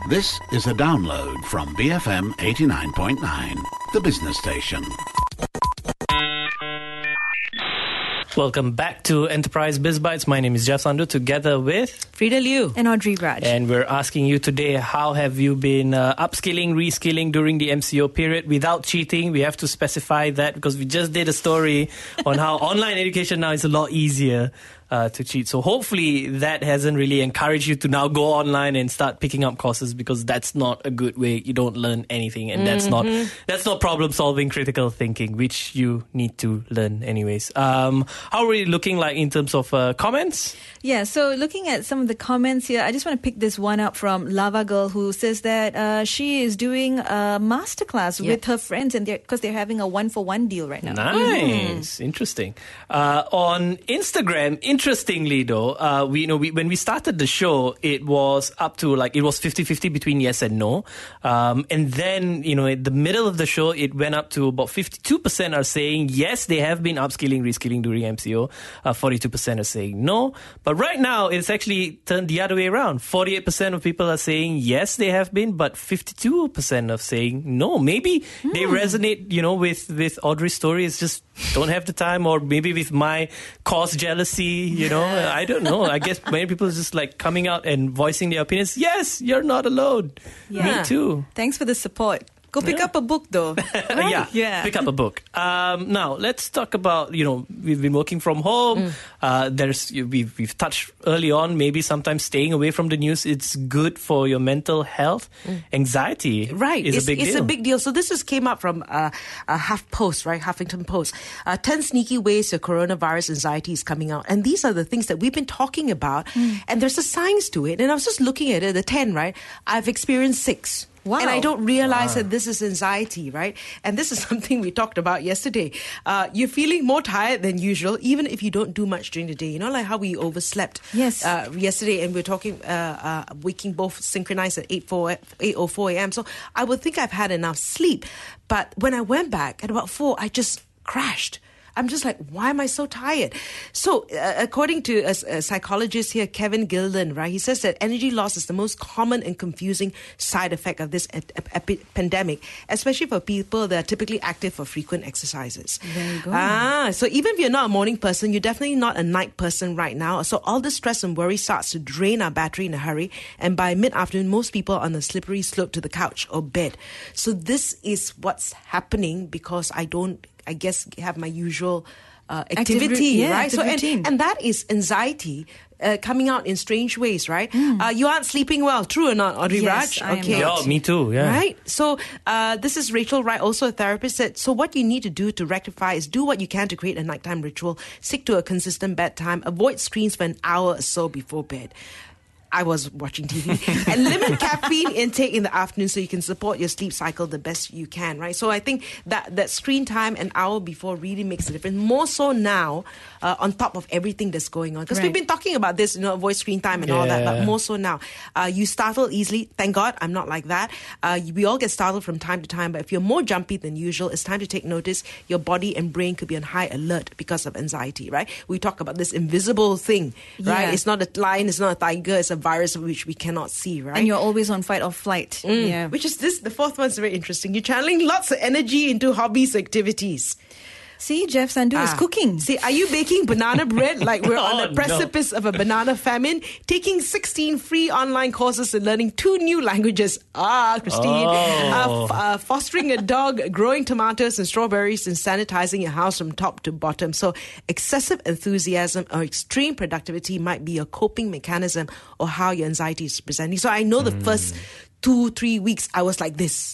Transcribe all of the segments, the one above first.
This is a download from BFM 89.9, the business station. Welcome back to Enterprise Biz Bites. My name is Jeff Sandu, together with Frida Liu and Audrey Raj. And we're asking you today, how have you been upskilling, reskilling during the MCO period without cheating? We have to specify that because we just did a story on how online education now is a lot easier to cheat. So hopefully that hasn't really encouraged you to now go online and start picking up courses, because that's not a good way. You don't learn anything, and that's not problem solving, critical thinking, which you need to learn anyways. How are we looking like in terms of comments? Yeah, so looking at some of the comments here, I just want to pick this one up from Lava Girl, who says that she is doing a masterclass with her friends, and because they're having a 1-for-1 deal right now. Nice, interesting. On Instagram, interestingly though, when we started the show, it was up to it was 50-50 between yes and no, and then at the middle of the show, it went up to about 52% are saying yes, they have been upskilling, reskilling during MCO. 42% are saying no. But right now, it's actually turned the other way around. 48% of people are saying yes, they have been, but 52% are saying no. Maybe they resonate, with Audrey's story. It's just don't have the time, or maybe with my course jealousy, I don't know. I guess many people are just coming out and voicing their opinions. Yes, you're not alone. Yeah. Me too. Than's for the support. Go pick up a book, though. Right? Yeah, pick up a book. Now, let's talk about, we've been working from home. We've touched early on, maybe sometimes staying away from the news, it's good for your mental health. Anxiety is a big deal. It's a big deal. So this just came up from HuffPost, right? Huffington Post. 10 sneaky ways your coronavirus anxiety is coming out. And these are the things that we've been talking about. And there's a science to it. And I was just looking at it, the 10, right? I've experienced 6. Wow. And I don't realize that this is anxiety, right? And this is something we talked about yesterday. You're feeling more tired than usual, even if you don't do much during the day. Like how we overslept yesterday, and we're talking waking both synchronized at 8:04 a.m. So I would think I've had enough sleep. But when I went back at about 4, I just crashed. I'm just like, why am I so tired? So, according to a psychologist here, Kevin Gilden, right, he says that energy loss is the most common and confusing side effect of this pandemic, especially for people that are typically active for frequent exercises. There you go. So even if you're not a morning person, you're definitely not a night person right now. So all the stress and worry starts to drain our battery in a hurry. And by mid-afternoon, most people are on a slippery slope to the couch or bed. So this is what's happening because I guess have my usual activity, right? So and that is anxiety coming out in strange ways, right? You aren't sleeping well, true or not, Audrey Raj? Okay. Yeah, me too. Yeah. Right. So this is Rachel Wright, also a therapist, said, so what you need to do to rectify is do what you can to create a nighttime ritual, stick to a consistent bedtime, avoid screens for an hour or so before bed. I was watching TV. And limit caffeine intake in the afternoon so you can support your sleep cycle the best you can, right? So I think that screen time an hour before really makes a difference. More so now, on top of everything that's going on. Because we've been talking about this, avoid screen time and all that, but more so now. You startle easily. Thank God I'm not like that. We all get startled from time to time, but if you're more jumpy than usual, it's time to take notice. Your body and brain could be on high alert because of anxiety, right? We talk about this invisible thing, right? It's not a lion, it's not a tiger, it's a virus which we cannot see, right? And you're always on fight or flight. Yeah. Which is the fourth one's very interesting. You're channeling lots of energy into hobbies, activities. See, Jeff Sandu is cooking. See, are you baking banana bread like we're on the precipice of a banana famine? Taking 16 free online courses and learning 2 new languages. Christine. Fostering a dog, growing tomatoes and strawberries, and sanitizing your house from top to bottom. So excessive enthusiasm or extreme productivity might be a coping mechanism or how your anxiety is presenting. So I know the first 2-3 weeks I was like this,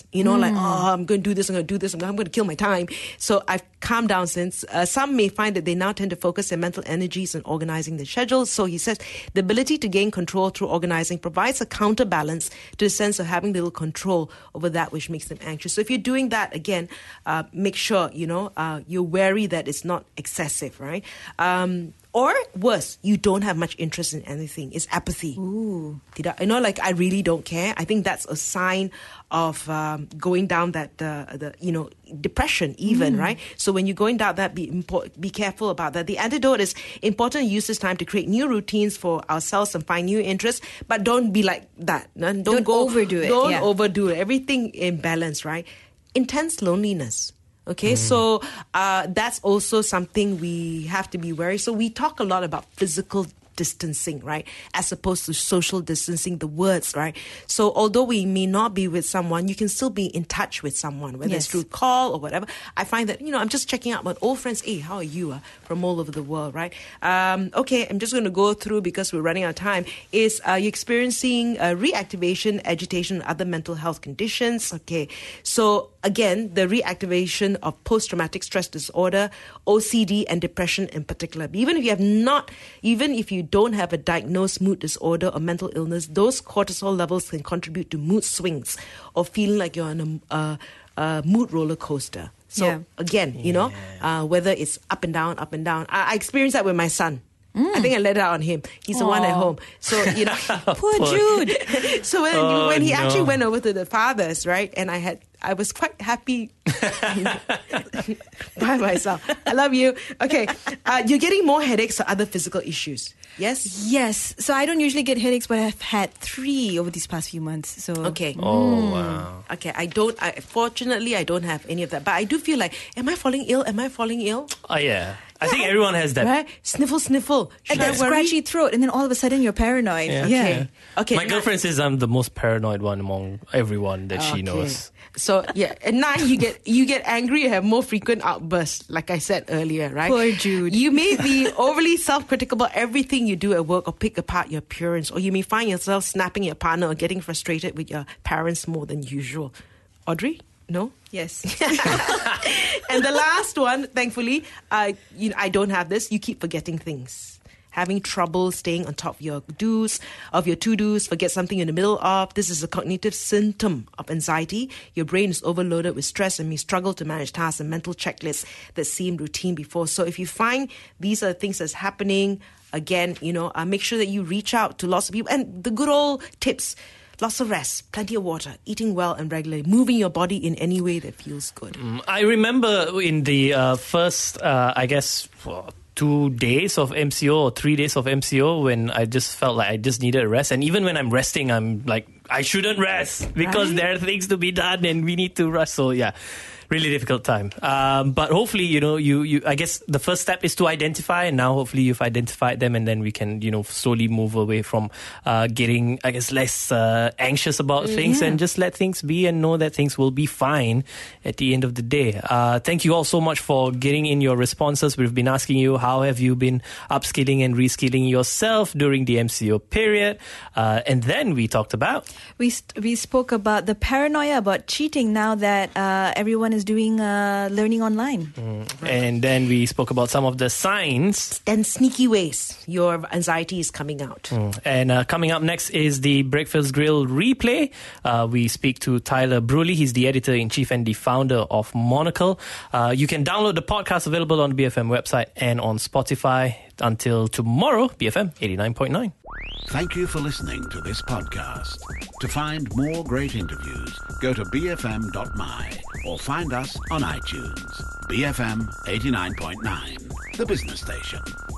I'm going to do this, I'm going to kill my time. So I've calmed down since. Some may find that they now tend to focus their mental energies on organizing their schedules. So he says the ability to gain control through organizing provides a counterbalance to the sense of having little control over that which makes them anxious. So if you're doing that, again, make sure, you're wary that it's not excessive, right? Or worse, you don't have much interest in anything. It's apathy. Ooh. Like I really don't care. I think that's a sign of going down that depression even, right? So when you're going down that, be careful about that. The antidote is important to use this time to create new routines for ourselves and find new interests, but don't be like that. Don't overdo it. Don't overdo it. Everything in balance, right? Intense loneliness. Okay, so that's also something we have to be wary. So we talk a lot about physical distancing, right? As opposed to social distancing, the words, right? So although we may not be with someone, you can still be in touch with someone, whether it's through call or whatever. I find that, I'm just checking out my old friends. Hey, how are you? From all over the world, right? Okay, I'm just going to go through because we're running out of time. Is you're experiencing reactivation, agitation, and other mental health conditions. Okay, so again, the reactivation of post-traumatic stress disorder, OCD, and depression in particular. Even if you don't have a diagnosed mood disorder or mental illness, those cortisol levels can contribute to mood swings or feeling like you're on a mood roller coaster. So again, whether it's up and down. I experienced that with my son. I think I let it out on him. He's the one at home. So, Poor Jude. So when he actually went over to the father's, right, and I was quite happy by myself. I love you. Okay. You're getting more headaches or other physical issues. Yes? Yes. So I don't usually get headaches, but I've had 3 over these past few months. So okay. Oh, wow. Okay. Fortunately, I don't have any of that. But I do feel like, am I falling ill? Oh, yeah. I think everyone has that. Right? Sniffle. And that scratchy throat, and then all of a sudden you're paranoid. Yeah. Okay. My girlfriend says I'm the most paranoid one among everyone that she knows. So at night you get angry, you have more frequent outbursts, like I said earlier, right? Poor Jude. You may be overly self-critical about everything you do at work or pick apart your appearance, or you may find yourself snapping at your partner or getting frustrated with your parents more than usual. Audrey? No? Yes. And the last one, thankfully, I don't have this. You keep forgetting things. Having trouble staying on top of your to-dos, forget something in the middle of. This is a cognitive symptom of anxiety. Your brain is overloaded with stress and may struggle to manage tasks and mental checklists that seemed routine before. So if you find these are the things that's happening, again, make sure that you reach out to lots of people. And the good old tips: lots of rest, plenty of water, eating well and regularly, moving your body in any way that feels good. I remember in the first, 2 days of MCO or 3 days of MCO when I just felt like I just needed a rest. And even when I'm resting, I'm like, I shouldn't rest because there are things to be done and we need to rest. So yeah, really difficult time. But hopefully, you I guess the first step is to identify, and now hopefully you've identified them, and then we can, slowly move away from getting, I guess, less anxious about things and just let things be and know that things will be fine at the end of the day. Thank you all so much for getting in your responses. We've been asking you, how have you been upskilling and reskilling yourself during the MCO period? And then we talked about... We spoke about the paranoia about cheating now that everyone is doing learning online. And then we spoke about some of the signs and sneaky ways your anxiety is coming out. And coming up next is the Breakfast Grill replay. We speak to Tyler Bruley. He's the editor-in-chief and the founder of Monocle. You can download the podcast available on the BFM website and on Spotify. Until tomorrow, BFM 89.9. Thank you for listening to this podcast. To find more great interviews, go to bfm.my or find us on iTunes. BFM 89.9, the business station.